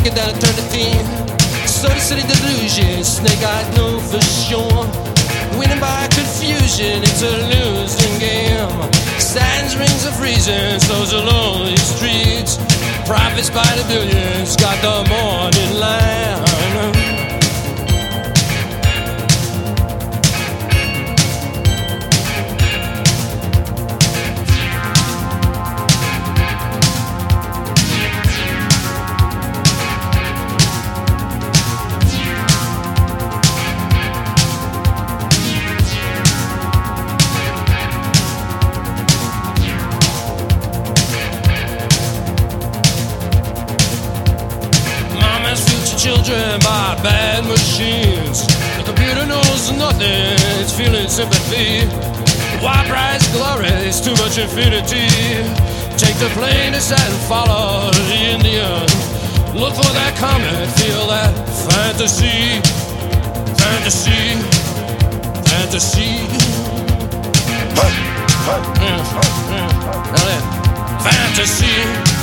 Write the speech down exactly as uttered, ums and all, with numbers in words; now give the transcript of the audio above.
thinking that I turned a theme. Soda City delusion, snake-eyed know for sure. Winning by confusion, it's a losing game. Signs, rings of reasons, those are lonely streets. Profits by the billions, got the morning line. Children by bad machines. The computer knows nothing, it's feeling sympathy. Why price glory? It's too much infinity. Take the plainest and follow the Indian. Look for that comet, feel that fantasy. Fantasy. Fantasy. Yeah, yeah. Now then, fantasy.